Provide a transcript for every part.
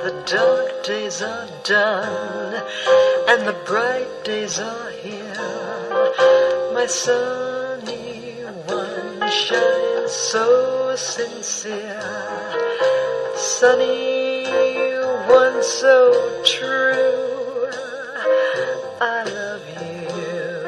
The dark days are done, and the bright days are here. My sunny one shines so sincere. Sunny one so true. I love you.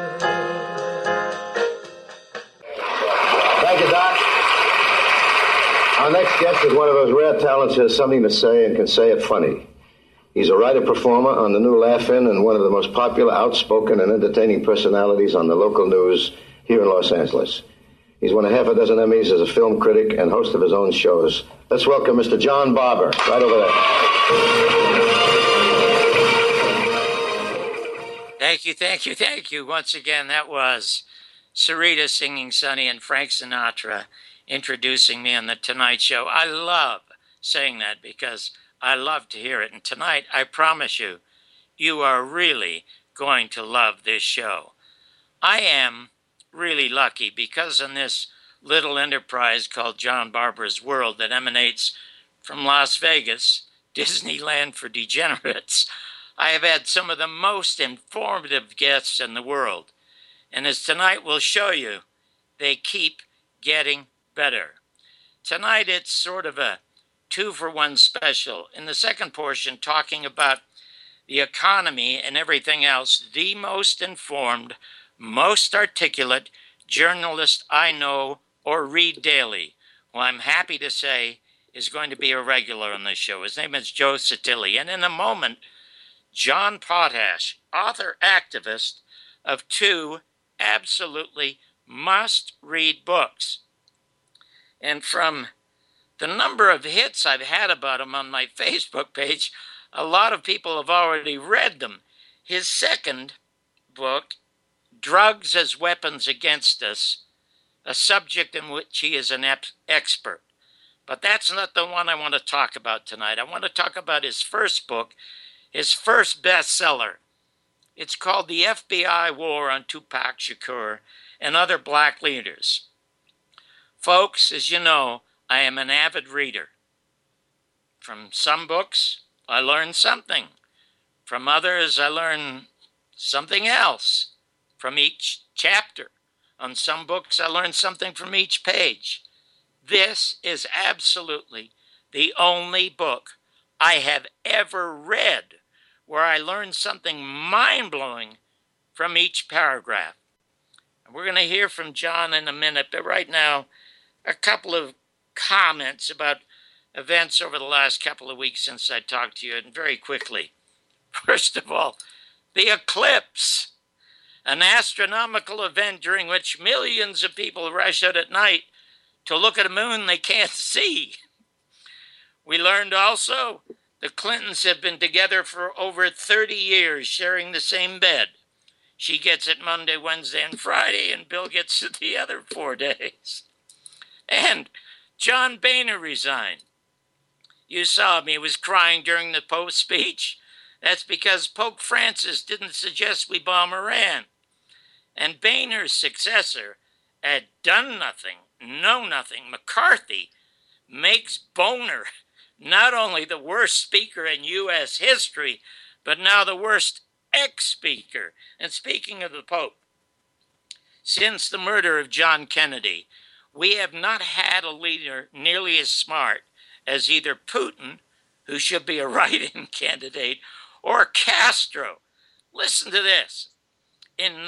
Thank you, Doc. Our next guest is one of those rare talents who has something to say and can say it funny. He's a writer-performer on the new Laugh-In and one of the most popular, outspoken, and entertaining personalities on the local news here in Los Angeles. He's won a half a dozen Emmys as a film critic and host of his own shows. Let's welcome Mr. John Barber, right over there. Thank you. Once again, that was Sarita singing Sunny and Frank Sinatra introducing me on The Tonight Show. I love saying that because I love to hear it. And tonight, I promise you, you are really going to love this show. I am really lucky because in this little enterprise called John Barber's World that emanates from Las Vegas, Disneyland for degenerates, I have had some of the most informative guests in the world. And as tonight will show you, they keep getting better. Tonight it's sort of a 2-for-1 special. In the second portion, talking about the economy and everything else, the most informed, most articulate journalist I know or read daily, who I'm happy to say is going to be a regular on this show. His name is Joe Satilli. And in a moment, John Potash, author, activist of 2 absolutely must-read books. And from the number of hits I've had about him on my Facebook page, a lot of people have already read them. His second book, Drugs as Weapons Against Us, a subject in which he is an expert. But that's not the one I want to talk about tonight. I want to talk about his first book, his first bestseller. It's called The FBI War on Tupac Shakur and Other Black Leaders. Folks, as you know, I am an avid reader. From some books, I learn something. From others, I learn something else from each chapter. On some books, I learn something from each page. This is absolutely the only book I have ever read where I learned something mind-blowing from each paragraph. And we're going to hear from John in a minute, but right now, a couple of comments about events over the last couple of weeks since I talked to you, and very quickly. First of all, the eclipse, an astronomical event during which millions of people rush out at night to look at a moon they can't see. We learned also the Clintons have been together for over 30 years, sharing the same bed. She gets it Monday, Wednesday, and Friday, and Bill gets it the other 4 days. And John Boehner resigned. You saw him, he was crying during the Pope's speech. That's because Pope Francis didn't suggest we bomb Iran. And Boehner's successor had done nothing, know nothing. McCarthy makes Boehner not only the worst speaker in U.S. history, but now the worst ex-speaker. And speaking of the Pope, since the murder of John Kennedy, we have not had a leader nearly as smart as either Putin, who should be a write-in candidate, or Castro. Listen to this. In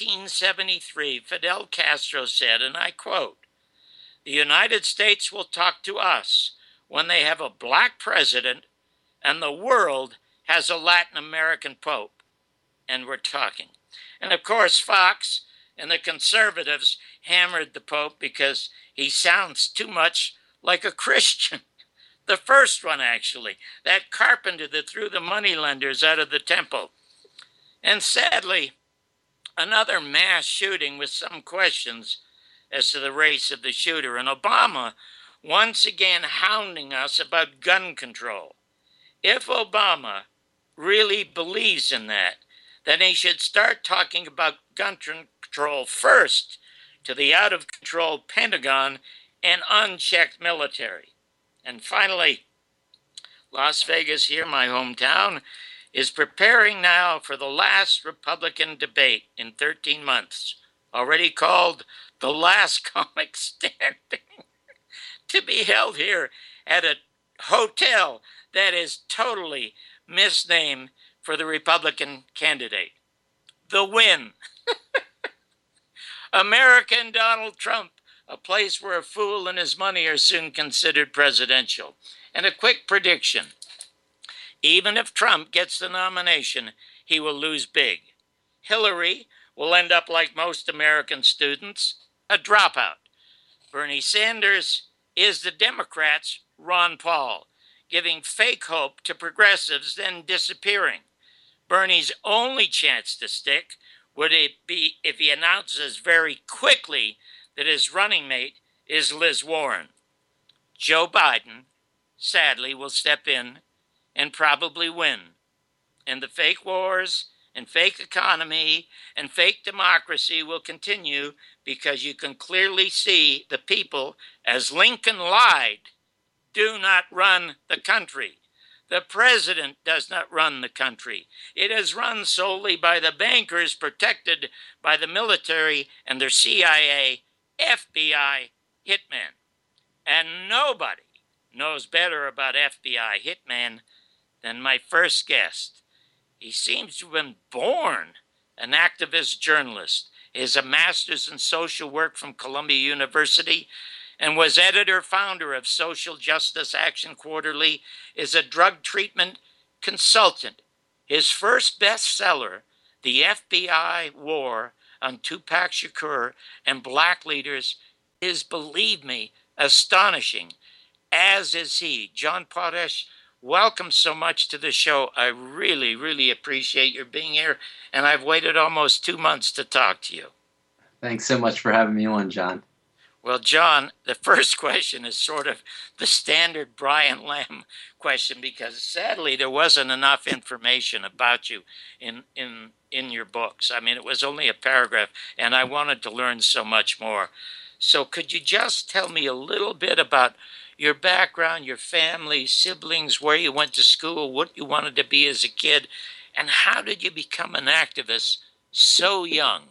1973, Fidel Castro said, and I quote, "The United States will talk to us when they have a black president and the world has a Latin American pope." And we're talking. And of course, Fox and the conservatives hammered the Pope because he sounds too much like a Christian. The first one, actually, that carpenter that threw the moneylenders out of the temple. And sadly, another mass shooting with some questions as to the race of the shooter. And Obama once again hounding us about gun control. If Obama really believes in that, then he should start talking about gun control first to the out-of-control Pentagon and unchecked military. And finally, Las Vegas, here, my hometown, is preparing now for the last Republican debate in 13 months, already called The Last Comic Standing, to be held here at a hotel that is totally misnamed for the Republican candidate. The Win. American Donald Trump, a place where a fool and his money are soon considered presidential. And a quick prediction. Even if Trump gets the nomination, he will lose big. Hillary will end up like most American students, a dropout. Bernie Sanders is the Democrats' Ron Paul, giving fake hope to progressives, then disappearing. Bernie's only chance to stick would it be if he announces very quickly that his running mate is Liz Warren. Joe Biden, sadly, will step in and probably win. And the fake wars and fake economy and fake democracy will continue because you can clearly see the people, as Lincoln lied, do not run the country. The president does not run the country. It is run solely by the bankers protected by the military and their CIA, FBI hitmen. And nobody knows better about FBI hitmen than my first guest. He seems to have been born an activist journalist. He has a master's in social work from Columbia University and was editor-founder of Social Justice Action Quarterly, is a drug treatment consultant. His first bestseller, The FBI War on Tupac Shakur and Black Leaders, is, believe me, astonishing, as is he. John Potash, welcome so much to the show. I really, really appreciate your being here, and I've waited almost 2 months to talk to you. Thanks so much for having me on, John. Well, John, the first question is sort of the standard Brian Lamb question because sadly there wasn't enough information about you in your books. I mean, it was only a paragraph, and I wanted to learn so much more. So could you just tell me a little bit about your background, your family, siblings, where you went to school, what you wanted to be as a kid, and how did you become an activist so young?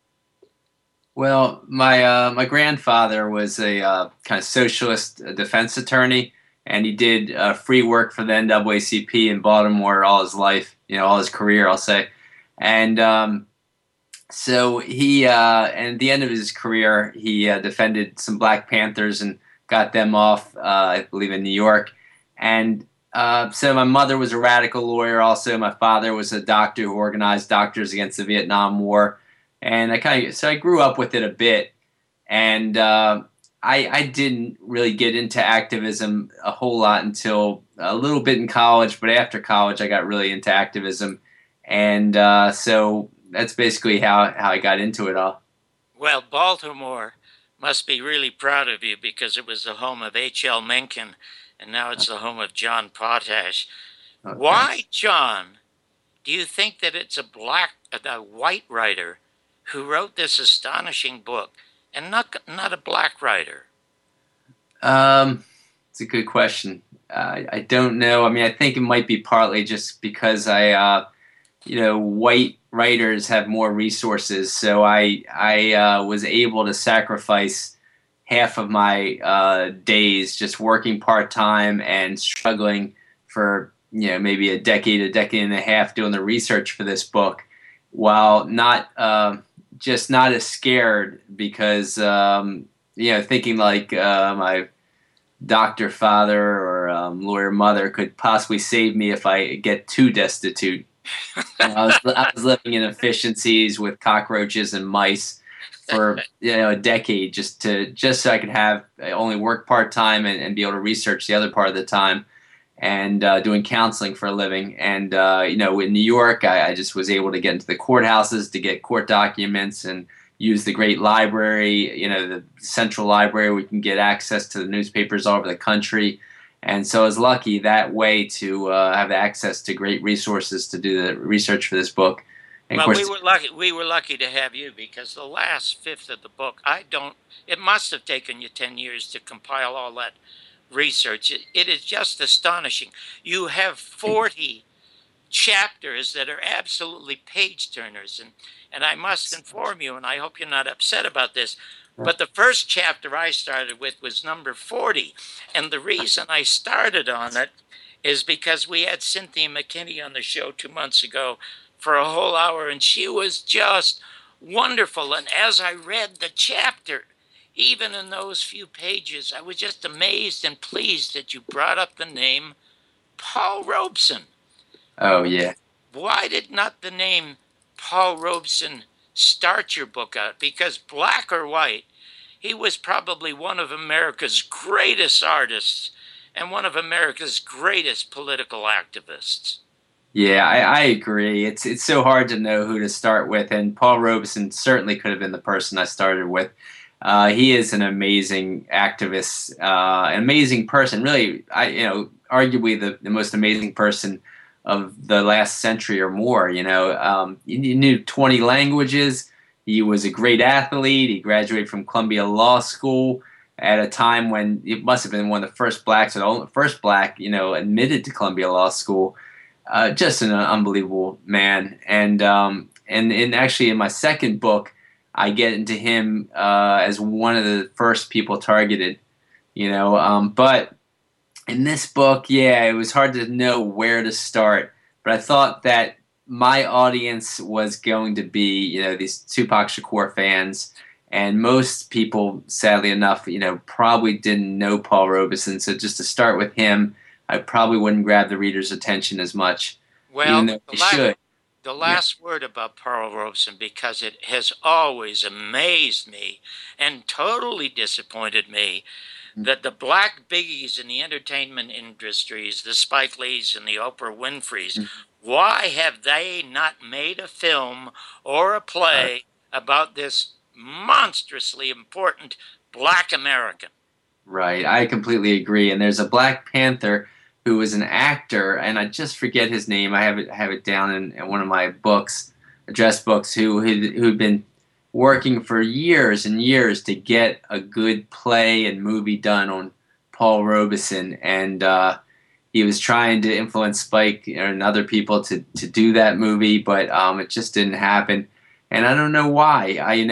Well, my grandfather was a kind of socialist defense attorney, and he did free work for the NAACP in Baltimore all his life, all his career, I'll say. And so he, and at the end of his career, he defended some Black Panthers and got them off, I believe, in New York. And so my mother was a radical lawyer also. My father was a doctor who organized Doctors Against the Vietnam War. And I grew up with it a bit, and I didn't really get into activism a whole lot until a little bit in college. But after college, I got really into activism, and so that's basically how I got into it all. Well, Baltimore must be really proud of you because it was the home of H.L. Mencken, and now it's the home of John Potash. Okay. Why, John, do you think that it's a white writer who wrote this astonishing book, and not a black writer? It's a good question. I don't know. I mean, I think it might be partly just because white writers have more resources, so I was able to sacrifice half of my days just working part-time and struggling for maybe a decade and a half doing the research for this book, while not as scared because, thinking like my doctor father or lawyer mother could possibly save me if I get too destitute. I was living in efficiencies with cockroaches and mice for a decade just so I could have only work part-time and be able to research the other part of the time, and doing counseling for a living. And, in New York, I just was able to get into the courthouses to get court documents and use the great library, the central library. We can get access to the newspapers all over the country. And so I was lucky that way to have access to great resources to do the research for this book. And well, we were lucky to have you because the last fifth of the book, it must have taken you 10 years to compile all that research. It is just astonishing. You have 40 chapters that are absolutely page turners, and I must inform you, and I hope you're not upset about this, but the first chapter I started with was number 40, and the reason I started on it is because we had Cynthia McKinney on the show 2 months ago for a whole hour, and she was just wonderful. And as I read the chapter, even in those few pages, I was just amazed and pleased that you brought up the name Paul Robeson. Oh, yeah. Why did not the name Paul Robeson start your book out? Because black or white, he was probably one of America's greatest artists and one of America's greatest political activists. Yeah, I agree. It's so hard to know who to start with, and Paul Robeson certainly could have been the person I started with. He is an amazing activist, an amazing person. Really, arguably the most amazing person of the last century or more. He knew 20 languages. He was a great athlete. He graduated from Columbia Law School at a time when it must have been one of the first blacks, or the only first black, admitted to Columbia Law School. Just an unbelievable man. And actually in my second book, I get into him as one of the first people targeted, but in this book, it was hard to know where to start. But I thought that my audience was going to be, these Tupac Shakur fans. And most people, sadly enough, probably didn't know Paul Robeson. So just to start with him, I probably wouldn't grab the reader's attention as much, well, even though he should. The last word about Paul Robeson, because it has always amazed me and totally disappointed me that the black biggies in the entertainment industries, the Spike Lees and the Oprah Winfreys, why have they not made a film or a play about this monstrously important black American? Right, I completely agree. And there's a Black Panther who was an actor, and I just forget his name. I have it down in one of my books, address books, who'd been working for years and years to get a good play and movie done on Paul Robeson, and he was trying to influence Spike and other people to do that movie, but it just didn't happen. And I don't know why.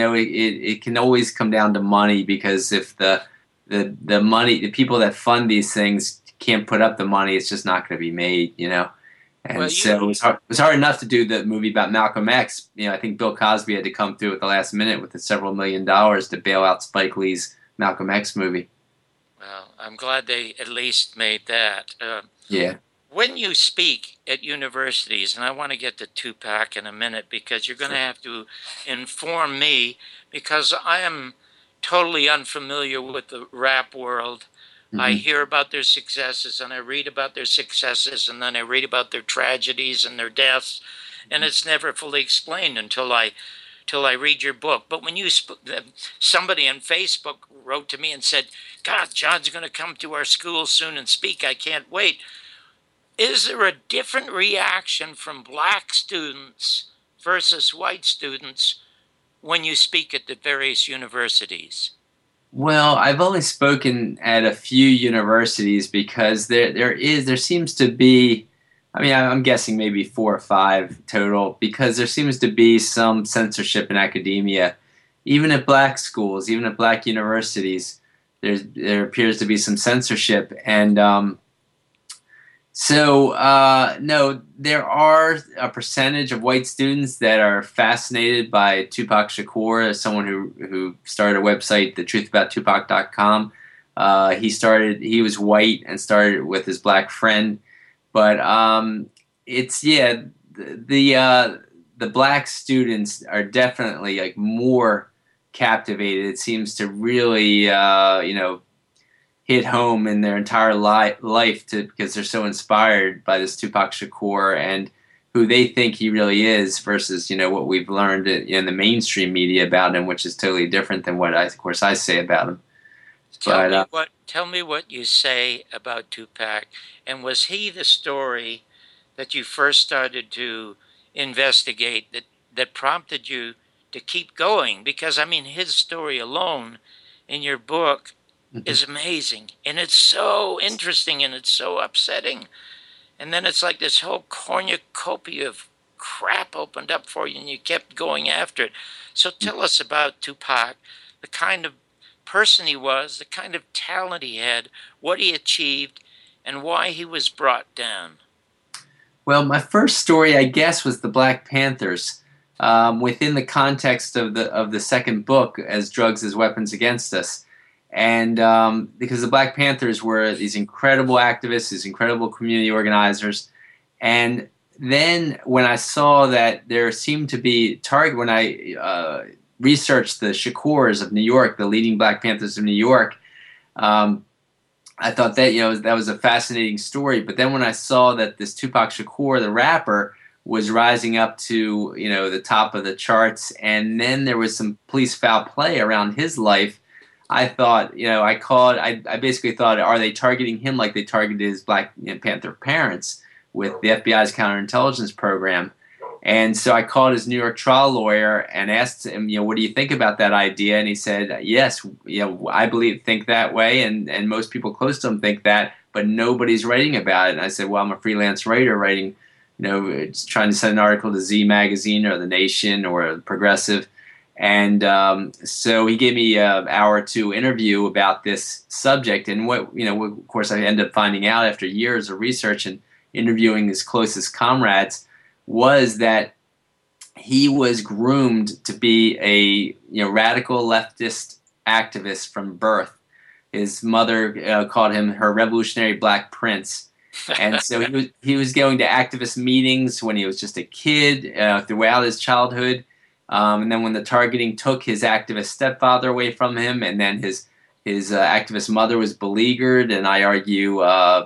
It can always come down to money, because if the money, the people that fund these things can't put up the money, it's just not going to be made, And Well, so it was hard enough to do the movie about Malcolm X. I think Bill Cosby had to come through at the last minute with the several $1 million to bail out Spike Lee's Malcolm X movie. Well, I'm glad they at least made that. Yeah. When you speak at universities, and I want to get to Tupac in a minute, because you're going to have to inform me, because I am totally unfamiliar with the rap world. I hear about their successes, and I read about their successes, and then I read about their tragedies and their deaths, and it's never fully explained until I read your book. But when you somebody on Facebook wrote to me and said, "God, John's going to come to our school soon and speak. I can't wait." Is there a different reaction from black students versus white students when you speak at the various universities? Well, I've only spoken at a few universities, because there seems to be, I'm guessing maybe 4 or 5 total, because there seems to be some censorship in academia, even at black schools, even at black universities. There appears to be some censorship, and no, there are a percentage of white students that are fascinated by Tupac Shakur, as someone who started a website, thetruthabouttupac.com. He was white and started with his black friend, but the black students are definitely more captivated. It seems to really hit home in their entire life because they're so inspired by this Tupac Shakur and who they think he really is, versus what we've learned in the mainstream media about him, which is totally different than what I say about him. Tell me what you say about Tupac, and was he the story that you first started to investigate that prompted you to keep going? Because his story alone in your book is amazing, and it's so interesting, and it's so upsetting. And then it's like this whole cornucopia of crap opened up for you, and you kept going after it. So tell us about Tupac, the kind of person he was, the kind of talent he had, what he achieved, and why he was brought down. Well, my first story, I guess, was the Black Panthers, within the context of the second book, As Drugs as Weapons Against Us. And because the Black Panthers were these incredible activists, these incredible community organizers. And then when I saw that there seemed to be when I researched the Shakurs of New York, the leading Black Panthers of New York, I thought that that was a fascinating story. But then when I saw that this Tupac Shakur, the rapper, was rising up to the top of the charts, and then there was some police foul play around his life, I thought, I basically thought, are they targeting him like they targeted his Black Panther parents with the FBI's counterintelligence program? And so I called his New York trial lawyer and asked him, what do you think about that idea? And he said, yes, I think that way, and most people close to him think that, but nobody's writing about it. And I said, well, I'm a freelance writer writing, trying to send an article to Z Magazine or The Nation or Progressive. And so he gave me an hour or two interview about this subject. And of course, I ended up finding out after years of research and interviewing his closest comrades, was that he was groomed to be a radical leftist activist from birth. His mother called him her revolutionary Black Prince. And so he was going to activist meetings when he was just a kid, throughout his childhood. And then when the targeting took his activist stepfather away from him, and then his activist mother was beleaguered, and I argue,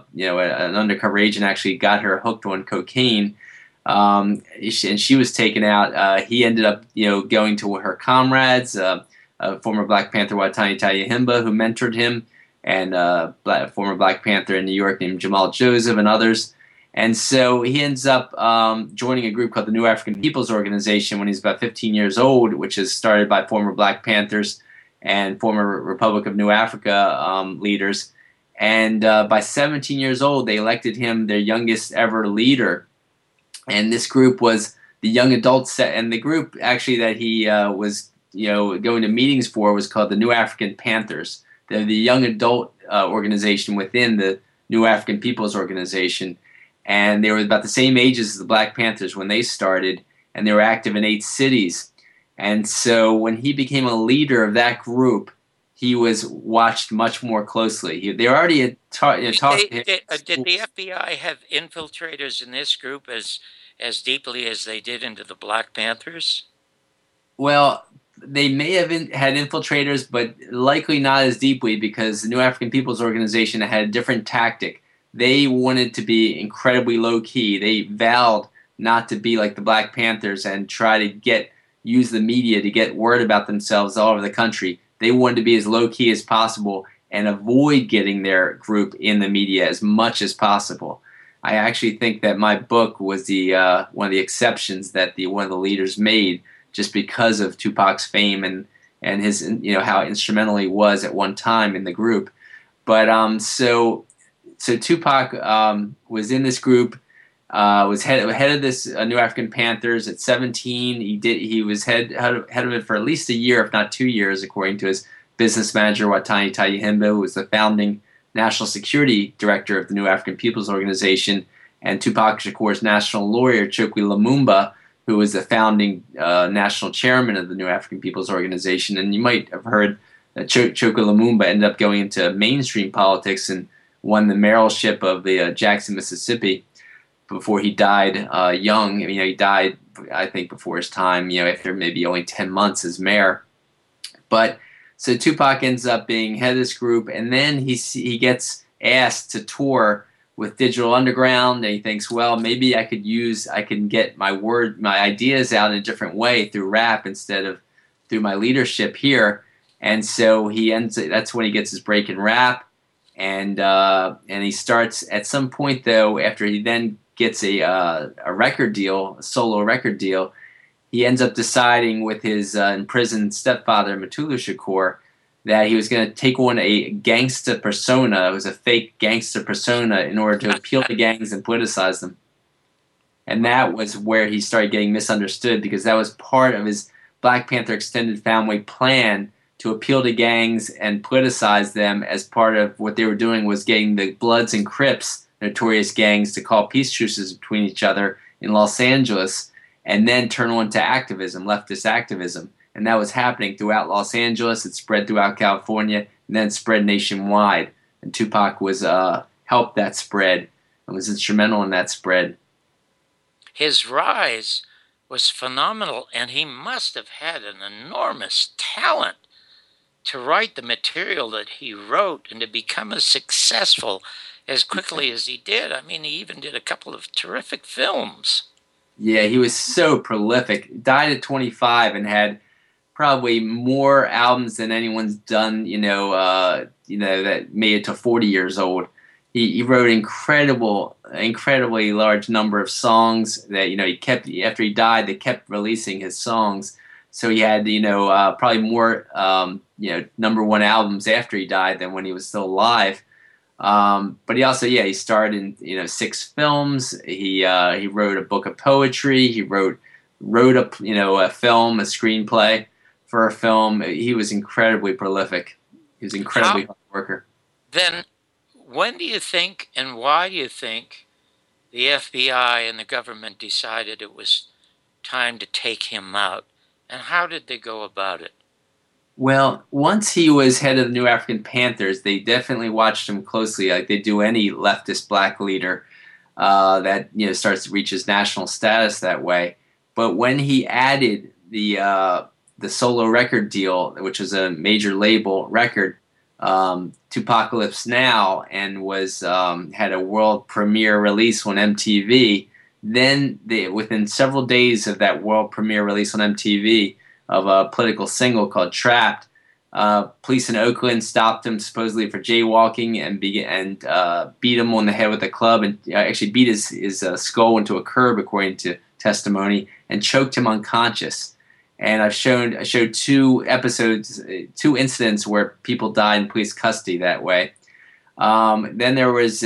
an undercover agent actually got her hooked on cocaine, and she was taken out. He ended up, going to her comrades, a former Black Panther Watani Tayahimba, who mentored him, and former Black Panther in New York named Jamal Joseph, and others. And so he ends up joining a group called the New African Peoples Organization when he's about 15 years old, which is started by former Black Panthers and former Republic of New Africa leaders. And by 17 years old, they elected him their youngest ever leader. And this group was the young adults, and the group actually that he was going to meetings for was called the New African Panthers. They're the young adult organization within the New African Peoples Organization. And they were about the same ages as the Black Panthers when they started, and they were active in 8 cities. And so when he became a leader of that group, he was watched much more closely. They already had talked to him. Did the FBI have infiltrators in this group as deeply as they did into the Black Panthers? Well, they may have had infiltrators, but likely not as deeply, because the New African Peoples Organization had a different tactic. They wanted to be incredibly low-key. They vowed not to be like the Black Panthers and try to use the media to get word about themselves all over the country. They wanted to be as low-key as possible and avoid getting their group in the media as much as possible. I actually think that my book was one of the exceptions that one of the leaders made, just because of Tupac's fame and his how instrumental he was at one time in the group. But so Tupac was in this group, was head of this New African Panthers at 17. He was head of it for at least a year, if not 2 years, according to his business manager Watani Tayahimba, who was the founding national security director of the New African Peoples Organization, and Tupac Shakur's national lawyer Chokwe Lumumba, who was the founding national chairman of the New African Peoples Organization. And you might have heard that Chokwe Lumumba ended up going into mainstream politics and won the mayoralship of the Jackson, Mississippi, before he died young. He died, I think, before his time, after maybe only 10 months as mayor. But so Tupac ends up being head of this group, and then he gets asked to tour with Digital Underground, and he thinks, well, maybe I can get my ideas out in a different way through rap instead of through my leadership here. And so that's when he gets his break in rap. And he starts at some point, though, after he then gets a record deal, a solo record deal, he ends up deciding with his imprisoned stepfather, Mutulu Shakur, that he was going to take on a gangster persona. It was a fake gangster persona in order to appeal to gangs and politicize them. And that was where he started getting misunderstood, because that was part of his Black Panther extended family plan to appeal to gangs and politicize them. As part of what they were doing was getting the Bloods and Crips, notorious gangs, to call peace truces between each other in Los Angeles, and then turn on to activism, leftist activism. And that was happening throughout Los Angeles. It spread throughout California, and then spread nationwide. And Tupac was helped that spread and was instrumental in that spread. His rise was phenomenal, and he must have had an enormous talent to write the material that he wrote and to become as successful as quickly as he did. I mean, he even did a couple of terrific films. Yeah, he was so prolific. Died at 25 and had probably more albums than anyone's done, that made it to 40 years old. He wrote incredibly large number of songs that, he kept, after he died, they kept releasing his songs. So he had, probably more, number one albums after he died than when he was still alive. But he also, he starred in, 6 films. He wrote a book of poetry. He wrote a film, a screenplay for a film. He was incredibly prolific. He was incredibly hard worker. Then when do you think and why do you think the FBI and the government decided it was time to take him out? And how did they go about it? Well, once he was head of the New African Panthers, they definitely watched him closely, like they do any leftist black leader that starts to reach his national status that way. But when he added the solo record deal, which was a major label record, Tupacalypse Now, and was had a world premiere release on MTV. Then within several days of that world premiere release on MTV of a political single called Trapped, police in Oakland stopped him supposedly for jaywalking and beat him on the head with a club, and actually beat his skull into a curb, according to testimony, and choked him unconscious. And I showed 2 incidents where people died in police custody that way. Then there was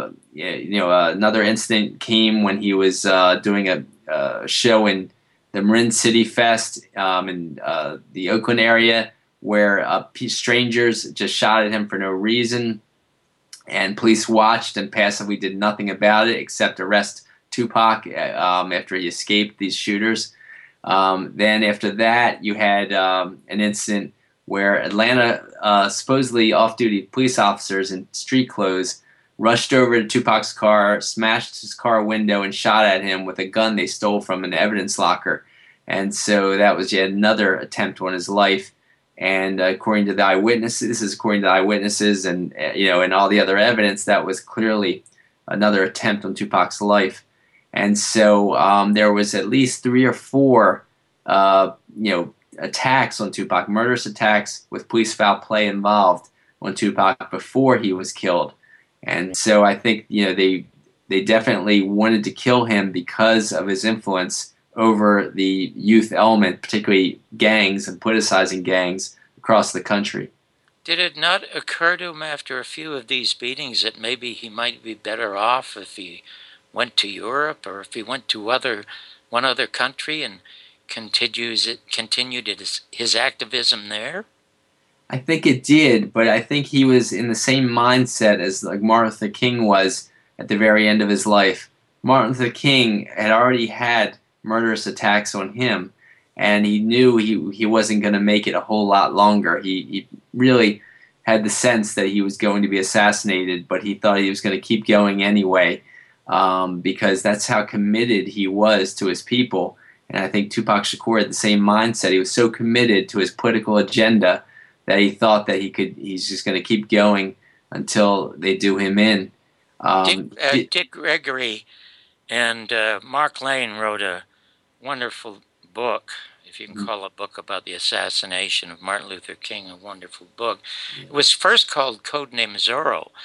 another incident came when he was doing a show in the Marin City Fest in the Oakland area, where strangers just shot at him for no reason, and police watched and passively did nothing about it except arrest Tupac after he escaped these shooters. Then after that, you had an incident where Atlanta supposedly off-duty police officers in street clothes rushed over to Tupac's car, smashed his car window, and shot at him with a gun they stole from an evidence locker. And so that was yet another attempt on his life. And according to the eyewitnesses, and and all the other evidence, that was clearly another attempt on Tupac's life. And so there was at least 3 or 4, attacks on Tupac, murderous attacks with police foul play involved on Tupac before he was killed. And so I think they definitely wanted to kill him because of his influence over the youth element, particularly gangs and politicizing gangs across the country. Did it not occur to him after a few of these beatings that maybe he might be better off if he went to Europe, or if he went to one other country and continued his activism there? I think it did, but I think he was in the same mindset as like Martin Luther King was at the very end of his life. Martin Luther King had already had murderous attacks on him, and he knew he wasn't going to make it a whole lot longer. He really had the sense that he was going to be assassinated, but he thought he was going to keep going anyway, because that's how committed he was to his people. And I think Tupac Shakur had the same mindset. He was so committed to his political agenda that he thought that he's just going to keep going until they do him in. Dick Gregory and Mark Lane wrote a wonderful book, if you can call a book about the assassination of Martin Luther King, a wonderful book. It was first called Codename Zorro,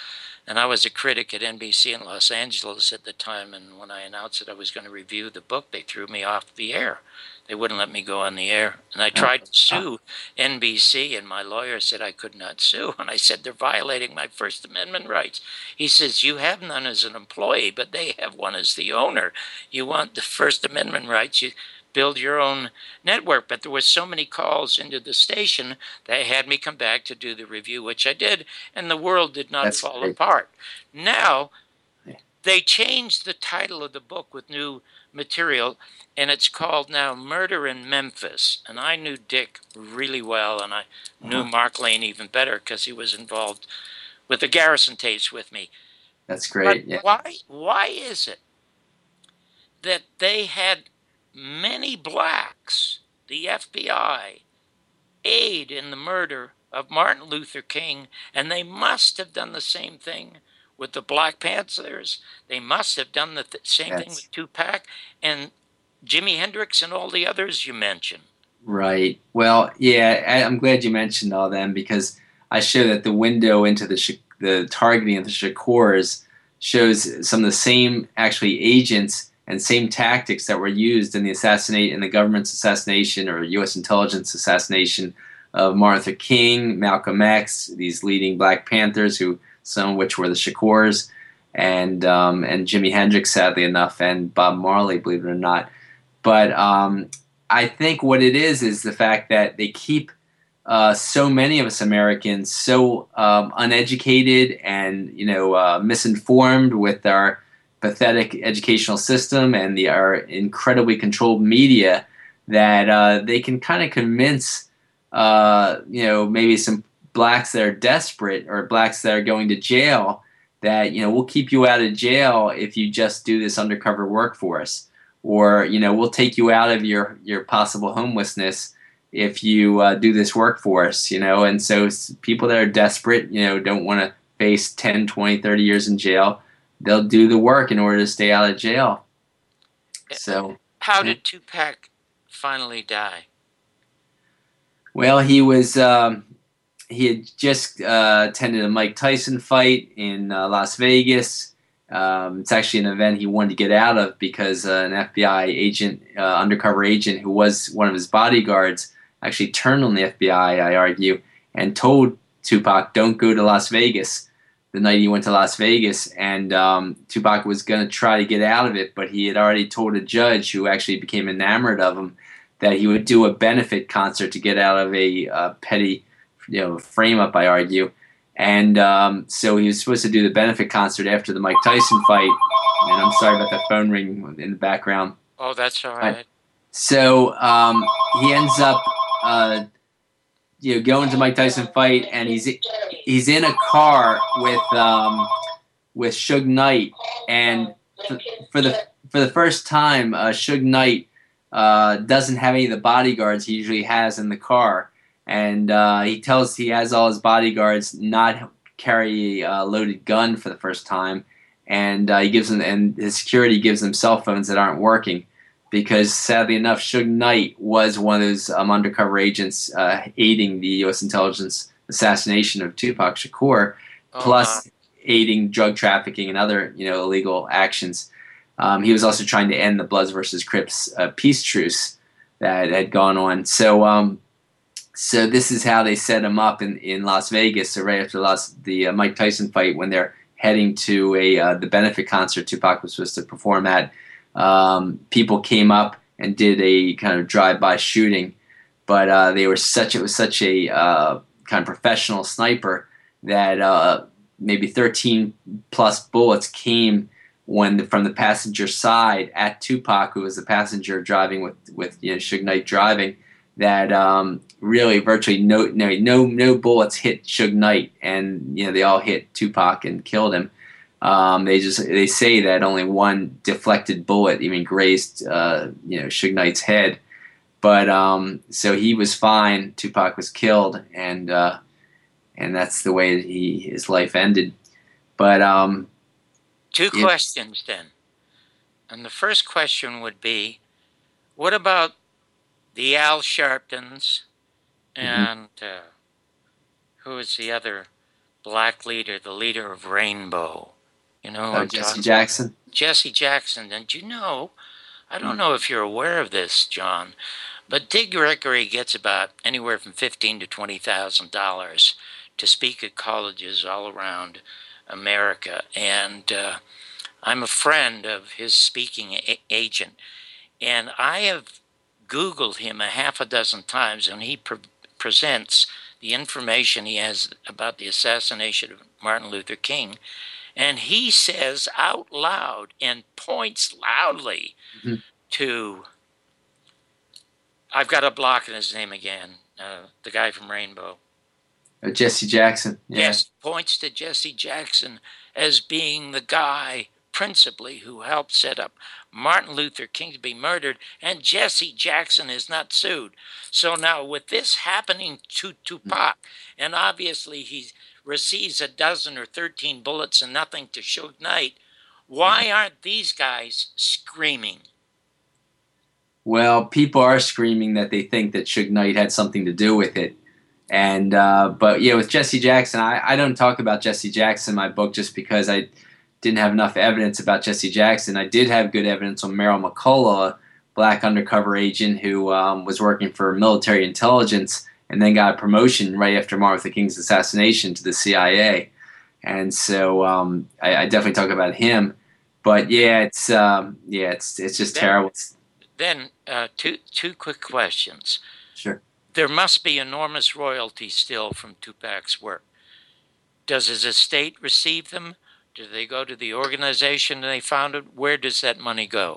And I was a critic at NBC in Los Angeles at the time, and when I announced that I was going to review the book, they threw me off the air. They wouldn't let me go on the air. And I tried to sue NBC, and my lawyer said I could not sue. And I said, they're violating my First Amendment rights. He says, you have none as an employee, but they have one as the owner. You want the First Amendment rights, you build your own network. But there were so many calls into the station, they had me come back to do the review, which I did, and the world did not fall apart. Now, they changed the title of the book with new material, and it's called now Murder in Memphis. And I knew Dick really well, and I knew Mark Lane even better because he was involved with the Garrison tapes with me. That's great. But why is it that they had many blacks, the FBI, aid in the murder of Martin Luther King, and they must have done the same thing with the Black Panthers. They must have done the same thing with Tupac and Jimi Hendrix and all the others you mentioned. Right. Well, yeah, I'm glad you mentioned all them, because I show that the window into the targeting of the Shakurs shows some of the same actually agents and same tactics that were used in the government's assassination or U.S. intelligence assassination of Martin Luther King, Malcolm X, these leading Black Panthers, some of which were the Shakurs, and Jimi Hendrix, sadly enough, and Bob Marley, believe it or not. But I think what it is the fact that they keep so many of us Americans so uneducated and misinformed with our pathetic educational system and our incredibly controlled media that they can kind of convince maybe some blacks that are desperate or blacks that are going to jail that we'll keep you out of jail if you just do this undercover work for us, or we'll take you out of your possible homelessness if you do this work for us, and so people that are desperate, don't want to face 10, 20, 30 years in jail, they'll do the work in order to stay out of jail. So how did Tupac finally die? Well, he had just attended a Mike Tyson fight in Las Vegas. It's actually an event he wanted to get out of because an FBI agent, undercover agent who was one of his bodyguards, actually turned on the FBI, I argue, and told Tupac, don't go to Las Vegas the night he went to Las Vegas. And Tupac was going to try to get out of it, but he had already told a judge who actually became enamored of him that he would do a benefit concert to get out of a petty frame-up, I argue. And so he was supposed to do the benefit concert after the Mike Tyson fight. And I'm sorry about that phone ring in the background. Oh, that's all right. So he ends up going to Mike Tyson fight, and he's in a car with Suge Knight, and for the first time, Suge Knight doesn't have any of the bodyguards he usually has in the car, and he has all his bodyguards not carry a loaded gun for the first time, and his security gives them cell phones that aren't working. Because sadly enough, Suge Knight was one of those undercover agents aiding the U.S. intelligence assassination of Tupac Shakur, plus aiding drug trafficking and other illegal actions. He was also trying to end the Bloods versus Crips peace truce that had gone on. So this is how they set him up in Las Vegas. So right after the Mike Tyson fight, when they're heading to the benefit concert Tupac was supposed to perform at. People came up and did a kind of drive-by shooting, but it was such a kind of professional sniper that maybe 13 plus bullets came from the passenger side at Tupac, who was the passenger driving with Suge Knight driving. That really virtually no bullets hit Suge Knight, and they all hit Tupac and killed him. They say that only one deflected bullet even grazed Suge Knight's head, but so he was fine. Tupac was killed, and that's the way that his life ended. But two questions then, and the first question would be, what about the Al Sharptons and who is the other black leader, the leader of Rainbow. You know who I'm Jesse talking Jackson. Jesse Jackson. And you know, I don't know if you're aware of this, John, but Dick Gregory gets about anywhere from $15,000 to $20,000 to speak at colleges all around America. And I'm a friend of his speaking agent, and I have Googled him a half a dozen times, and he presents the information he has about the assassination of Martin Luther King, and he says out loud and points loudly to, I've got a block in his name again, the guy from Rainbow. Jesse Jackson. Yeah. Yes, points to Jesse Jackson as being the guy principally who helped set up Martin Luther King to be murdered, and Jesse Jackson is not sued. So now with this happening to Tupac, and obviously he receives a dozen or 13 bullets and nothing to Suge Knight, why aren't these guys screaming? Well, people are screaming that they think that Suge Knight had something to do with it. And but yeah, with Jesse Jackson, I don't talk about Jesse Jackson in my book just because I didn't have enough evidence about Jesse Jackson. I did have good evidence on Merrill McCullough, a black undercover agent who was working for military intelligence and then got a promotion right after Martin Luther King's assassination to the CIA. And so I definitely talk about him. But yeah, it's just terrible. Then two quick questions. Sure. There must be enormous royalty still from Tupac's work. Does his estate receive them? Do they go to the organization they founded? Where does that money go?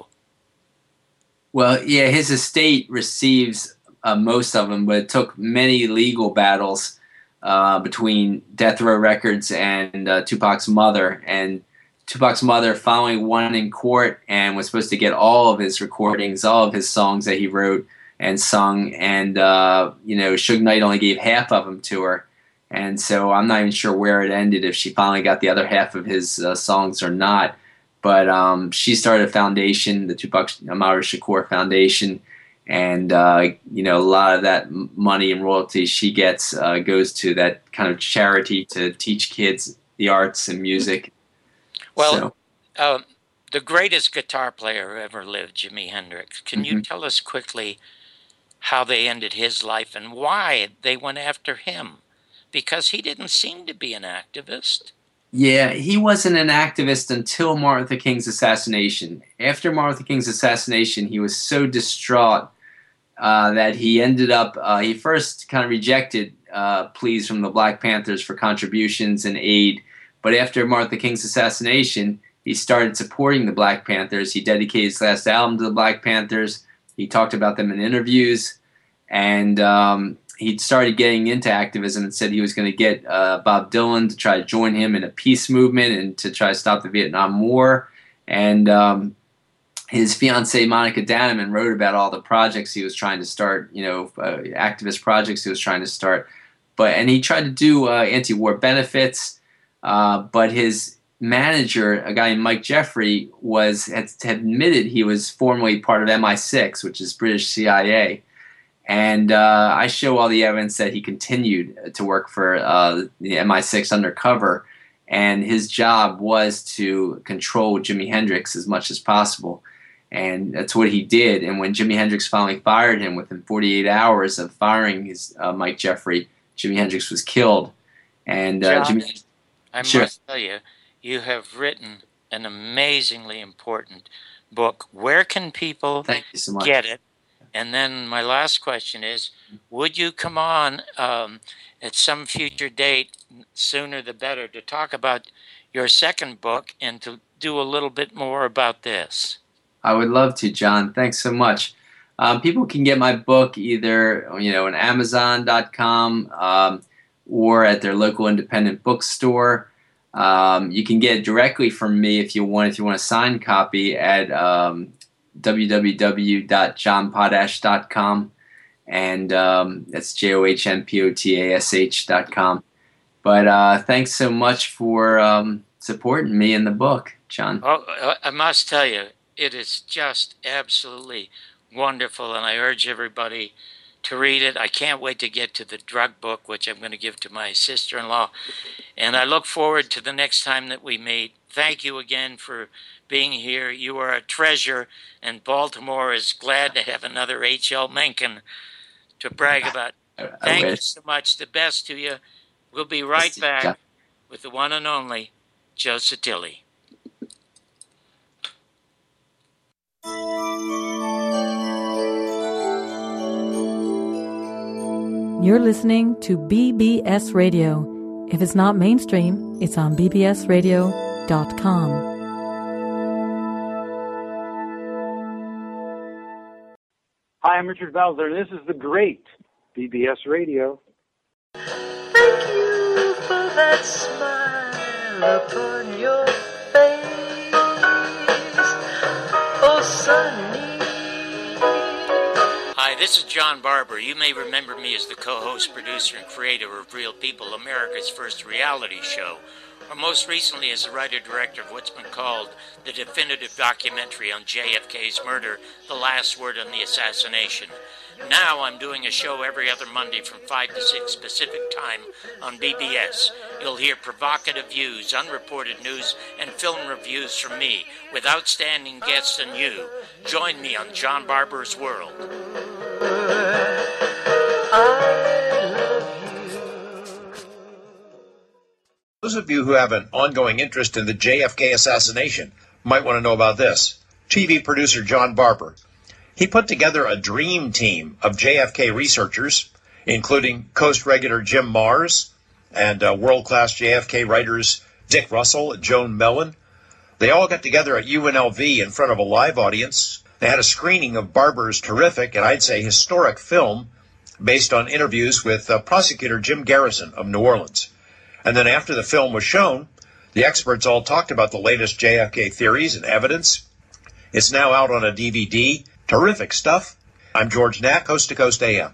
Well, yeah, his estate receives most of them, but it took many legal battles between Death Row Records and Tupac's mother. And Tupac's mother finally won in court and was supposed to get all of his recordings, all of his songs that he wrote and sung. And, Suge Knight only gave half of them to her. And so I'm not even sure where it ended, if she finally got the other half of his songs or not. But she started a foundation, the Tupac Amaru Shakur Foundation, and a lot of that money and royalties she gets goes to that kind of charity to teach kids the arts and music. Well, the greatest guitar player who ever lived, Jimi Hendrix. Can you tell us quickly how they ended his life and why they went after him? Because he didn't seem to be an activist. Yeah, he wasn't an activist until Martin Luther King's assassination. After Martin Luther King's assassination, he was so distraught that he ended up, he first kind of rejected pleas from the Black Panthers for contributions and aid. But after Martin Luther King's assassination, he started supporting the Black Panthers. He dedicated his last album to the Black Panthers. He talked about them in interviews. And he started getting into activism and said he was going to get Bob Dylan to try to join him in a peace movement and to try to stop the Vietnam War. And his fiancée, Monica Danneman, wrote about all the projects he was trying to start, activist projects he was trying to start. And he tried to do anti-war benefits, but his manager, a guy named Mike Jeffrey, had admitted he was formerly part of MI6, which is British CIA. And I show all the evidence that he continued to work for the MI6 undercover, and his job was to control Jimi Hendrix as much as possible. And that's what he did. And when Jimi Hendrix finally fired him, within 48 hours of firing his Mike Jeffrey, Jimi Hendrix was killed. And John, I must tell you, you have written an amazingly important book. Where can people get it? And then my last question is, would you come on at some future date, sooner the better, to talk about your second book and to do a little bit more about this? I would love to, John. Thanks so much. People can get my book either on Amazon.com or at their local independent bookstore. You can get it directly from me if you want a signed copy at www.johnpotash.com, and that's JOHNPOTASH.com. But thanks so much for supporting me in the book, John. Oh, I must tell you, it is just absolutely wonderful, and I urge everybody to read it. I can't wait to get to the drug book, which I'm going to give to my sister-in-law. And I look forward to the next time that we meet. Thank you again for being here. You are a treasure, and Baltimore is glad to have another H.L. Mencken to brag about. Thank you so much. The best to you. We'll be right back with the one and only Joe Sottile. You're listening to BBS Radio. If it's not mainstream, it's on bbsradio.com. Hi, I'm Richard Belzer. This is the great BBS Radio. Thank you for that smile upon your face. Oh, Sunny. Hi, this is John Barber. You may remember me as the co-host, producer, and creator of Real People, America's first reality show, or most recently as the writer-director of what's been called the definitive documentary on JFK's murder, The Last Word on the Assassination. Now I'm doing a show every other Monday from 5 to 6 Pacific Time on BBS. You'll hear provocative views, unreported news, and film reviews from me with outstanding guests and you. Join me on John Barber's World. Those of you who have an ongoing interest in the JFK assassination might want to know about this. TV producer John Barber. He put together a dream team of JFK researchers, including Coast regular Jim Mars and world-class JFK writers Dick Russell and Joan Mellon. They all got together at UNLV in front of a live audience. They had a screening of Barber's terrific and I'd say historic film based on interviews with prosecutor Jim Garrison of New Orleans. And then after the film was shown, the experts all talked about the latest JFK theories and evidence. It's now out on a DVD. Terrific stuff. I'm George Knack, Coast to Coast AM.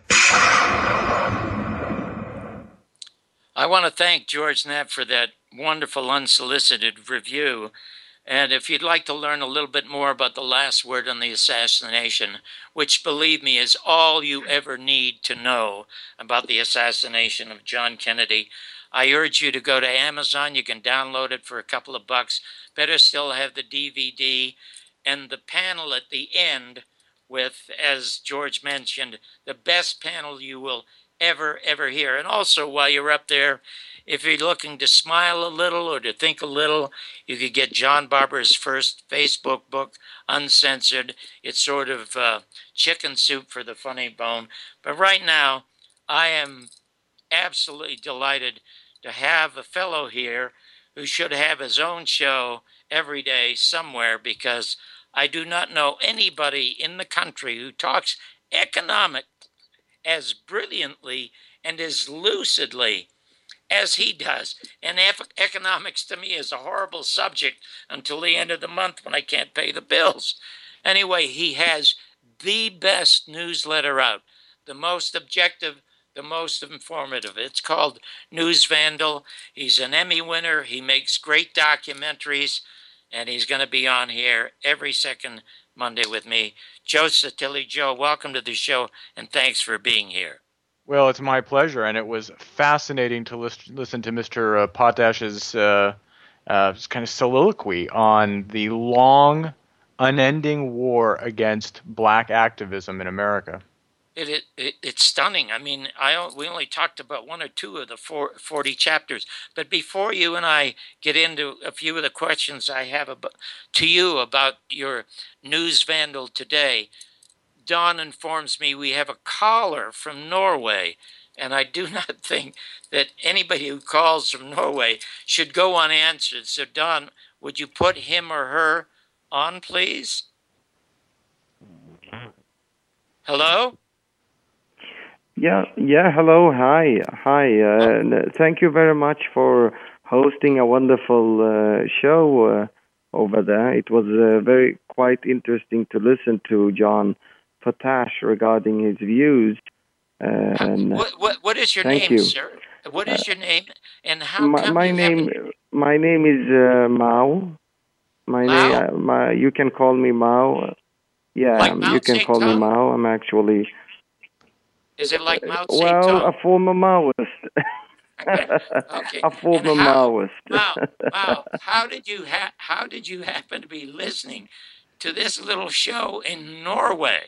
I want to thank George Knapp for that wonderful unsolicited review. And if you'd like to learn a little bit more about the last word on the assassination, which, believe me, is all you ever need to know about the assassination of John Kennedy, I urge you to go to Amazon. You can download it for a couple of bucks. Better still have the DVD and the panel at the end with, as George mentioned, the best panel you will ever hear. And also, while you're up there, if you're looking to smile a little or to think a little, you could get John Barber's first Facebook book, Uncensored. It's sort of chicken soup for the funny bone. But right now, I am absolutely delighted to have a fellow here who should have his own show every day somewhere, because I do not know anybody in the country who talks economics as brilliantly and as lucidly as he does. And economics to me is a horrible subject until the end of the month when I can't pay the bills. Anyway, he has the best newsletter out, the most objective, the most informative. It's called News Vandal. He's an Emmy winner. He makes great documentaries, and he's going to be on here every second Monday with me. Joe Sottile. Joe, welcome to the show, and thanks for being here. Well, it's my pleasure, and it was fascinating to listen to Mr. Potash's kind of soliloquy on the long, unending war against black activism in America. It's stunning. I mean, we only talked about one or two of the 40 chapters. But before you and I get into a few of the questions I have to you about your News Vandal today, Don informs me we have a caller from Norway. And I do not think that anybody who calls from Norway should go unanswered. So, Don, would you put him or her on, please? Hello? Yeah, hello, hi. Thank you very much for hosting a wonderful show over there. It was quite interesting to listen to John Potash regarding his views. What is your name, sir? What is your name, and how come my name is Mao. Mao? You can call me Mao. Yeah, like you can call me Mao. I'm actually... Is it like Mao Well, Zedong? a former Maoist. Okay. A former And how, Maoist. how did you happen to be listening to this little show in Norway?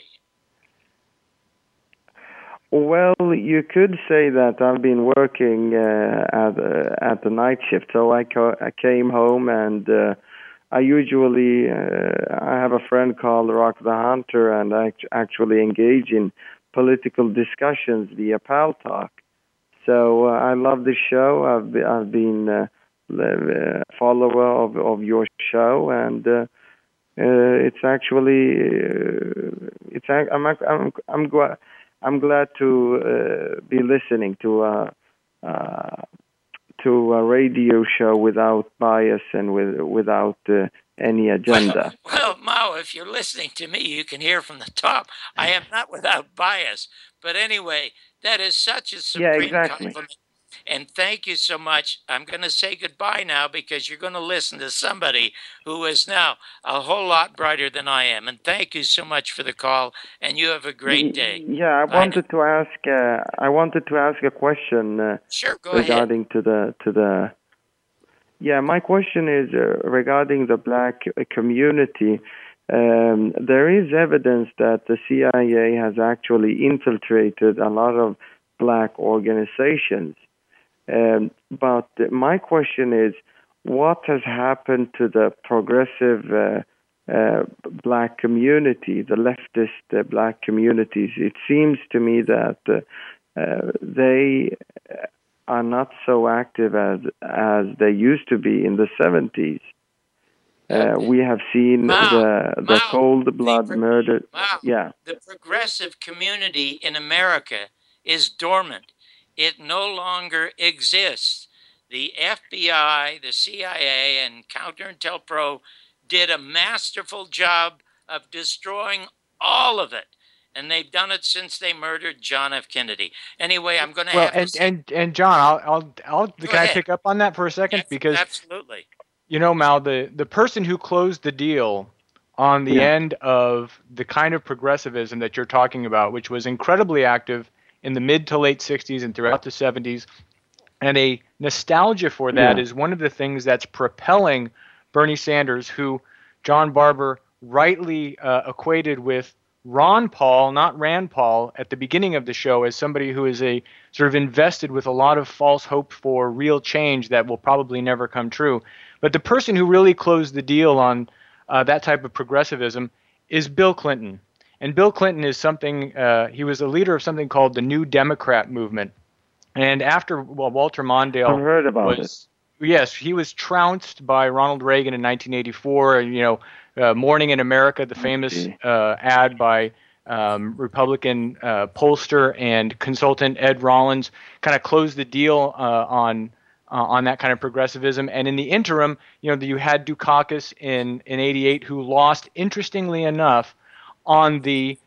Well, you could say that I've been working at the night shift, so I came home and I usually I have a friend called Rock the Hunter, and I actually engage in political discussions via Pal Talk. So I love this show. I've been a follower of your show, and it's actually I'm glad to be listening to a radio show without bias and without any agenda. Well, Mao, if you're listening to me, you can hear from the top. I am not without bias. But anyway, that is such a supreme compliment. And thank you so much. I'm going to say goodbye now because you're going to listen to somebody who is now a whole lot brighter than I am. And thank you so much for the call. And you have a great day. Yeah, I wanted to ask a question. Sure, go regarding ahead. to the. Yeah, my question is regarding the black community. There is evidence that the CIA has actually infiltrated a lot of black organizations. But my question is, what has happened to the progressive black community, the leftist black communities? It seems to me that they are not so active as they used to be in the 70s. We have seen the cold blood murder. Yeah. The progressive community in America is dormant. It no longer exists. The FBI, the CIA, and COINTELPRO did a masterful job of destroying all of it. And they've done it since they murdered John F. Kennedy. Anyway, I'm going to have to say, and John, can I pick up on that for a second? Because absolutely. You know, Mal, the person who closed the deal on the end of the kind of progressivism that you're talking about, which was incredibly active in the mid to late 60s and throughout the 70s, and a nostalgia for that is one of the things that's propelling Bernie Sanders, who John Barber rightly equated with Ron Paul, not Rand Paul, at the beginning of the show as somebody who is a sort of invested with a lot of false hope for real change that will probably never come true. But the person who really closed the deal on that type of progressivism is Bill Clinton. And Bill Clinton is something, he was a leader of something called the New Democrat movement. And after Walter Mondale I've heard about it. Yes, he was trounced by Ronald Reagan in 1984. And, Morning in America, the famous ad by Republican pollster and consultant Ed Rollins kind of closed the deal on that kind of progressivism. And in the interim, you had Dukakis in '88 who lost, interestingly enough, on the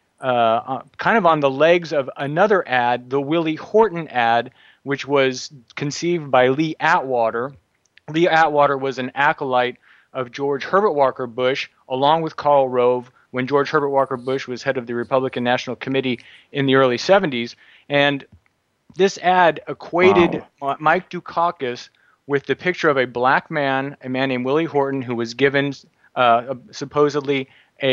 kind of on the legs of another ad, the Willie Horton ad, which was conceived by Lee Atwater. Lee Atwater was an acolyte of George Herbert Walker Bush, along with Karl Rove, when George Herbert Walker Bush was head of the Republican National Committee in the early 70s. And this ad equated Mike Dukakis with the picture of a black man, a man named Willie Horton, who was given supposedly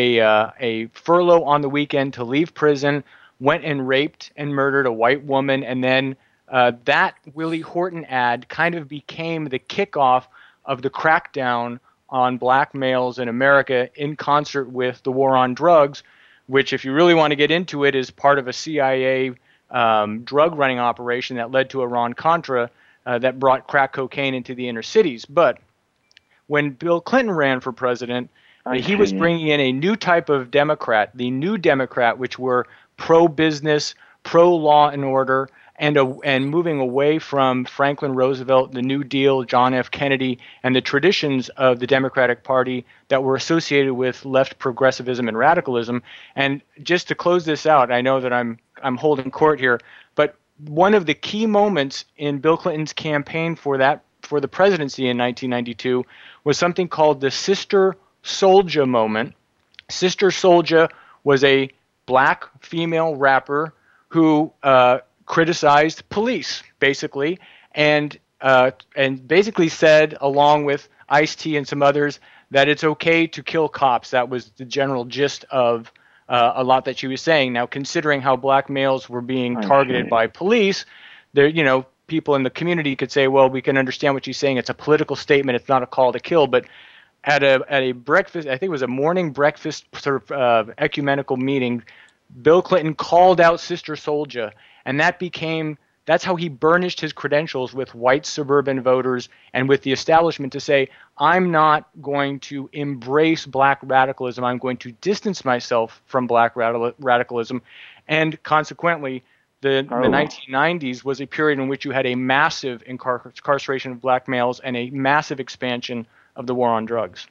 a furlough on the weekend to leave prison, went and raped and murdered a white woman, and then that Willie Horton ad kind of became the kickoff of the crackdown on black males in America in concert with the war on drugs, which, if you really want to get into it, is part of a CIA drug running operation that led to Iran-Contra that brought crack cocaine into the inner cities. But when Bill Clinton ran for president, he was bringing in a new type of Democrat, the New Democrat, which were pro-business, pro-law and order, and moving away from Franklin Roosevelt, the New Deal, John F. Kennedy, and the traditions of the Democratic Party that were associated with left progressivism and radicalism. And just to close this out, I know that I'm holding court here, but one of the key moments in Bill Clinton's campaign for the presidency in 1992 was something called the Sister Souljah moment. Sister Souljah was a black female rapper who criticized police, basically, and basically said, along with Ice-T and some others, that it's okay to kill cops. That was the general gist of a lot that she was saying. Now, considering how black males were being targeted by police, there, people in the community could say, well, we can understand what she's saying. It's a political statement. It's not a call to kill. But at a breakfast, I think it was a morning breakfast sort of ecumenical meeting, Bill Clinton called out Sister Souljah, and that's how he burnished his credentials with white suburban voters and with the establishment to say, I'm not going to embrace black radicalism. I'm going to distance myself from black radicalism. And consequently, the 1990s was a period in which you had a massive incarceration of black males and a massive expansion of the war on drugs.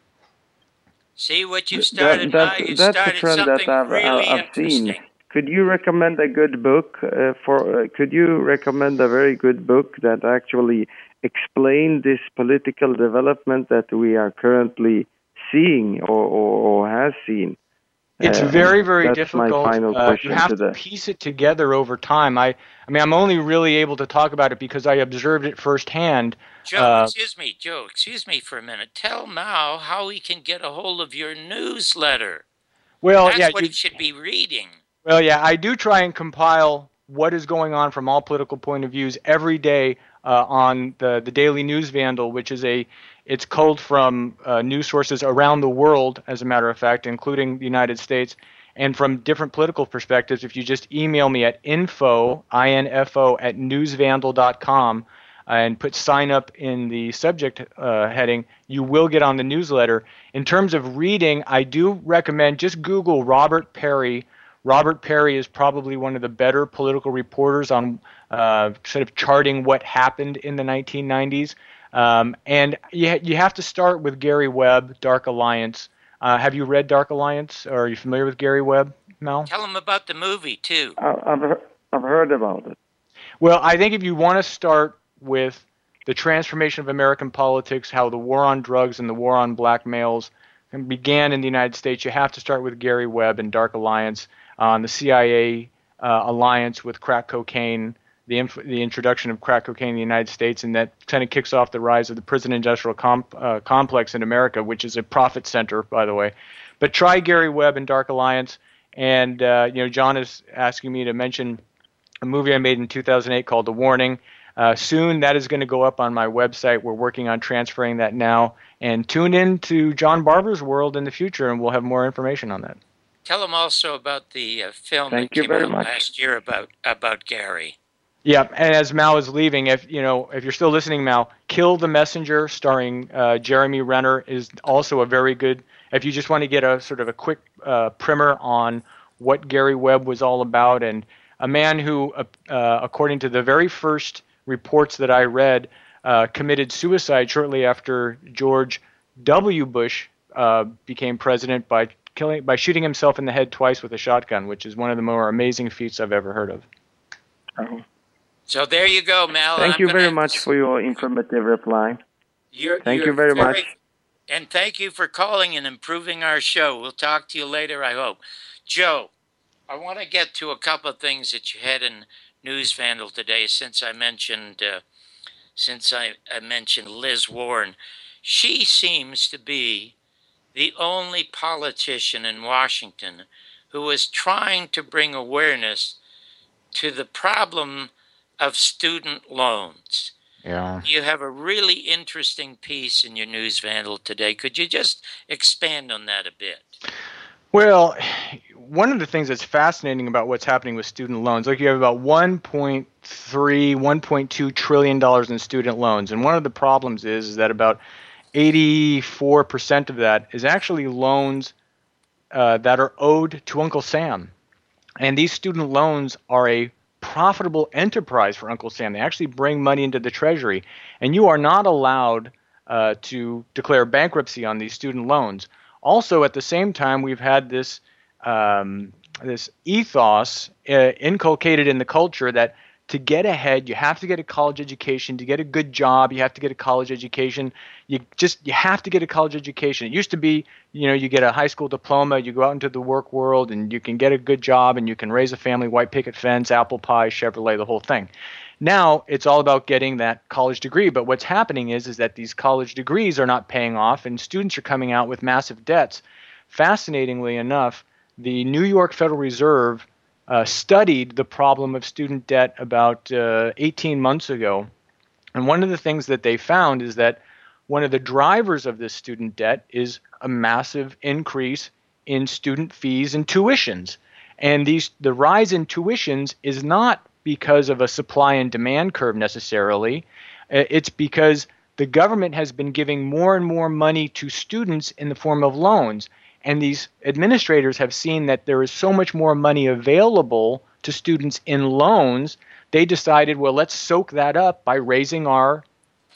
See what you've started now? You that's started a trend something that really I've interesting. seen. Could you recommend a good book could you recommend a very good book that actually explain this political development that we are currently seeing or has seen? It's very, very that's difficult. My final question you have today. to piece it together over time. I mean, I'm only really able to talk about it because I observed it firsthand. Joe, excuse me for a minute. Tell Mao how he can get a hold of your newsletter. Well, That's yeah, what he should be reading. Well, yeah, I do try and compile what is going on from all political point of views every day on the Daily News Vandal, which is it's culled from news sources around the world, as a matter of fact, including the United States, and from different political perspectives. If you just email me at info at newsvandal.com and put sign up in the subject heading, you will get on the newsletter. In terms of reading, I do recommend just Google Robert Perry. Robert Perry is probably one of the better political reporters on sort of charting what happened in the 1990s. And you have to start with Gary Webb, Dark Alliance. Have you read Dark Alliance, or are you familiar with Gary Webb, Mel? Tell him about the movie, too. I've heard about it. Well, I think if you want to start with the transformation of American politics, how the war on drugs and the war on black males began in the United States, you have to start with Gary Webb and Dark Alliance. On the CIA alliance with crack cocaine, the introduction of crack cocaine in the United States, and that kind of kicks off the rise of the prison industrial complex in America, which is a profit center, by the way. But try Gary Webb and Dark Alliance, and John is asking me to mention a movie I made in 2008 called The Warning. Soon that is going to go up on my website. We're working on transferring that now, and tune in to John Barber's world in the future, and we'll have more information on that. Tell them also about the film Thank that you came very out much. last year about Gary. Yeah, and as Mal is leaving, if you're still listening, Mal, Kill the Messenger, starring Jeremy Renner, is also a very good. If you just want to get a sort of a quick primer on what Gary Webb was all about, and a man who, according to the very first reports that I read, committed suicide shortly after George W. Bush became president by shooting himself in the head twice with a shotgun, which is one of the more amazing feats I've ever heard of. Oh. So there you go, Mel. Thank you very much for your informative reply. Thank you very much. And thank you for calling and improving our show. We'll talk to you later, I hope. Joe, I want to get to a couple of things that you had in News Vandal today since I mentioned Liz Warren. She seems to be the only politician in Washington who is trying to bring awareness to the problem of student loans. Yeah. You have a really interesting piece in your News Vandal today. Could you just expand on that a bit? Well, one of the things that's fascinating about what's happening with student loans, like you have about $1.2 trillion in student loans. And one of the problems is that about 84% of that is actually loans that are owed to Uncle Sam. And these student loans are a profitable enterprise for Uncle Sam. They actually bring money into the Treasury. And you are not allowed to declare bankruptcy on these student loans. Also, at the same time, we've had this ethos inculcated in the culture that to get ahead, you have to get a college education. To get a good job, you have to get a college education. You have to get a college education. It used to be, you get a high school diploma, you go out into the work world, and you can get a good job, and you can raise a family, white picket fence, apple pie, Chevrolet, the whole thing. Now it's all about getting that college degree. But what's happening is that these college degrees are not paying off, and students are coming out with massive debts. Fascinatingly enough, the New York Federal Reserve studied the problem of student debt about 18 months ago. And one of the things that they found is that one of the drivers of this student debt is a massive increase in student fees and tuitions. And the rise in tuitions is not because of a supply and demand curve necessarily. It's because the government has been giving more and more money to students in the form of loans. And these administrators have seen that there is so much more money available to students in loans, they decided, well, let's soak that up by raising our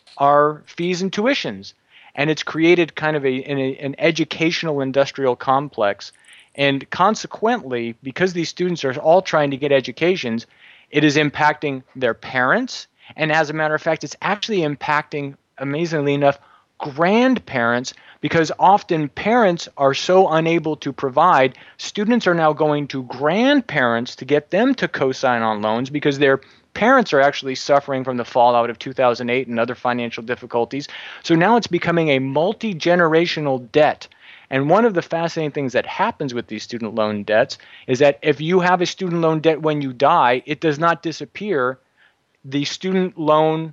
fees and tuitions. And it's created kind of an educational industrial complex. And consequently, because these students are all trying to get educations, it is impacting their parents. And as a matter of fact, it's actually impacting, amazingly enough, grandparents, because often parents are so unable to provide. Students are now going to grandparents to get them to co-sign on loans because their parents are actually suffering from the fallout of 2008 and other financial difficulties. So now it's becoming a multi-generational debt. And one of the fascinating things that happens with these student loan debts is that if you have a student loan debt when you die, it does not disappear. The student loan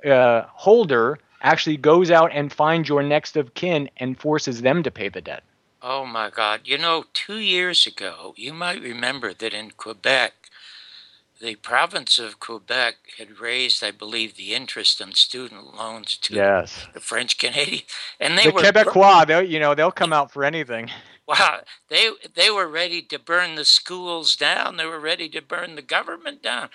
holder actually goes out and finds your next of kin and forces them to pay the debt. Oh, my God. 2 years ago, you might remember that in Quebec, the province of Quebec had raised, I believe, the interest on student loans to the French Canadians. And the Quebecois, they'll come out for anything. Wow. They were ready to burn the schools down. They were ready to burn the government down.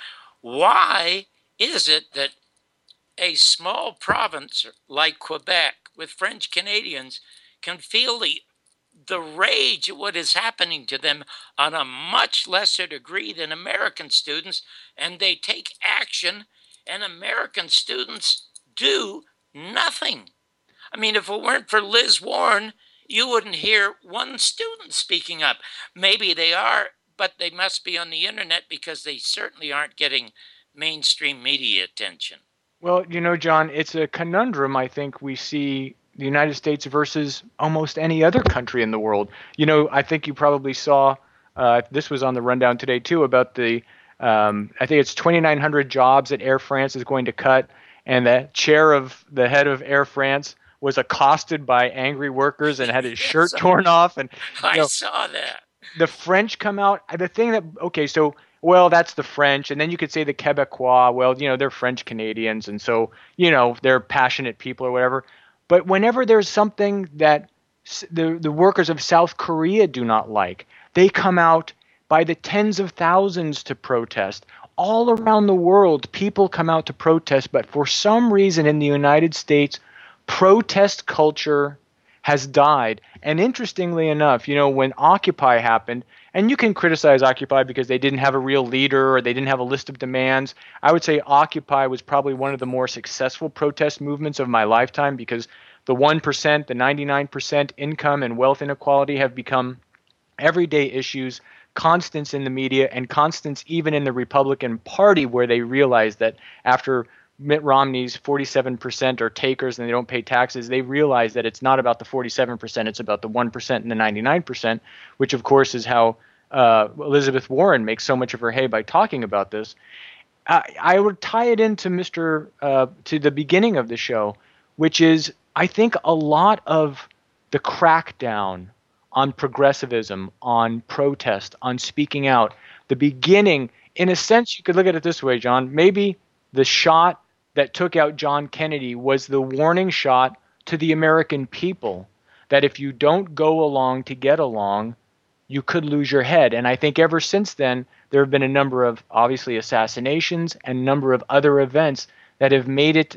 Why is it that a small province like Quebec with French Canadians can feel the rage at what is happening to them on a much lesser degree than American students, and they take action, and American students do nothing? I mean, if it weren't for Liz Warren, you wouldn't hear one student speaking up. Maybe they are, but they must be on the internet because they certainly aren't getting mainstream media attention. Well, John, it's a conundrum I think we see the United States versus almost any other country in the world. I think you probably saw, this was on the rundown today too, about I think it's 2,900 jobs that Air France is going to cut, and the head of Air France was accosted by angry workers and had his shirt torn off. And I saw that. The French come out. The thing that, okay, so, well, that's the French. And then you could say the Quebecois. Well, they're French Canadians. And so, they're passionate people or whatever. But whenever there's something that the workers of South Korea do not like, they come out by the tens of thousands to protest. All around the world, people come out to protest. But for some reason in the United States, protest culture has died. And interestingly enough, when Occupy happened, and you can criticize Occupy because they didn't have a real leader or they didn't have a list of demands. I would say Occupy was probably one of the more successful protest movements of my lifetime because the 1%, the 99% income and wealth inequality have become everyday issues, constants in the media, and constants even in the Republican Party, where they realize that after Mitt Romney's 47% are takers and they don't pay taxes, they realize that it's not about the 47%, it's about the 1% and the 99%, which of course is how Elizabeth Warren makes so much of her hay by talking about this. I would tie it into to the beginning of the show, which is I think a lot of the crackdown on progressivism, on protest, on speaking out, the beginning, in a sense, you could look at it this way, John, maybe the shot that took out John Kennedy was the warning shot to the American people that if you don't go along to get along, you could lose your head. And I think ever since then, there have been a number of, obviously, assassinations and a number of other events that have made it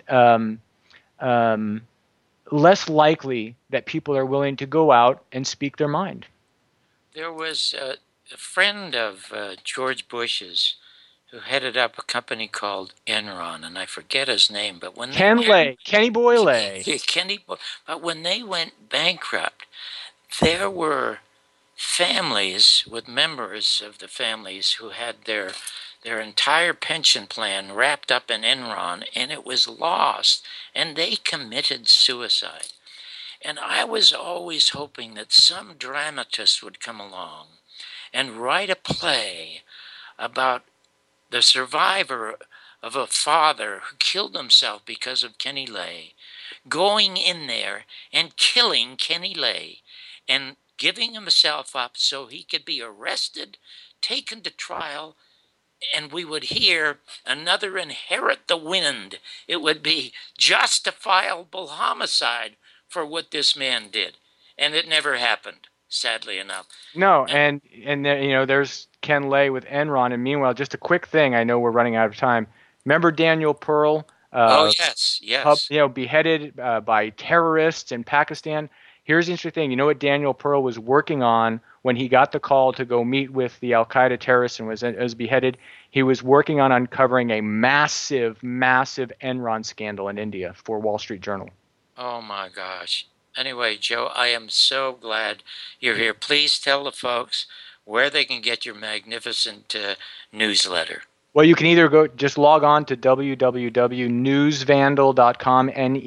less likely that people are willing to go out and speak their mind. There was a friend of George Bush's who headed up a company called Enron, and I forget his name, but when Kenny Boy Lay. But when they went bankrupt, there were families with members of the families who had their entire pension plan wrapped up in Enron, and it was lost, and they committed suicide. And I was always hoping that some dramatist would come along and write a play about the survivor of a father who killed himself because of Kenny Lay, going in there and killing Kenny Lay and giving himself up so he could be arrested, taken to trial, and we would hear another Inherit the Wind. It would be justifiable homicide for what this man did. And it never happened, sadly enough. No, and there's Ken Lay with Enron. And meanwhile, just a quick thing, I know we're running out of time. Remember Daniel Pearl? Yes. Beheaded by terrorists in Pakistan. Here's the interesting thing. You know what Daniel Pearl was working on when he got the call to go meet with the Al-Qaeda terrorists and was beheaded? He was working on uncovering a massive, massive Enron scandal in India for Wall Street Journal. Oh, my gosh. Anyway, Joe, I am so glad you're here. Please tell the folks where they can get your magnificent newsletter. Well, you can either just log on to www.newsvandal.com,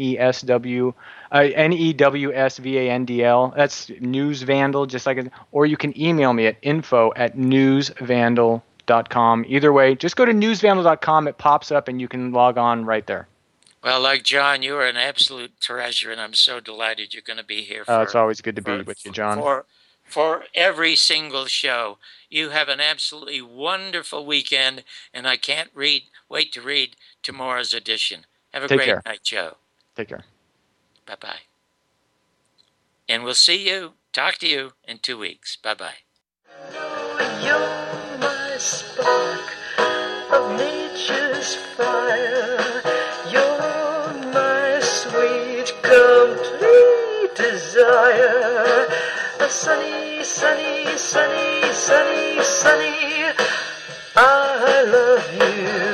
NEWSVANDL. That's Newsvandal, just like it. Or you can email me at info@newsvandal.com. Either way, just go to newsvandal.com. It pops up, and you can log on right there. Well, like John, you are an absolute treasure, and I'm so delighted you're going to be here. It's always good to be with you, John. For every single show. You have an absolutely wonderful weekend, and I can't wait to read tomorrow's edition. Have a great night, Joe. Take care. Bye-bye. And we'll talk to you in 2 weeks. Bye-bye. You're my spark of nature's fire. You're my sweet, complete desire. Sunny, sunny, sunny, sunny, sunny, I love you.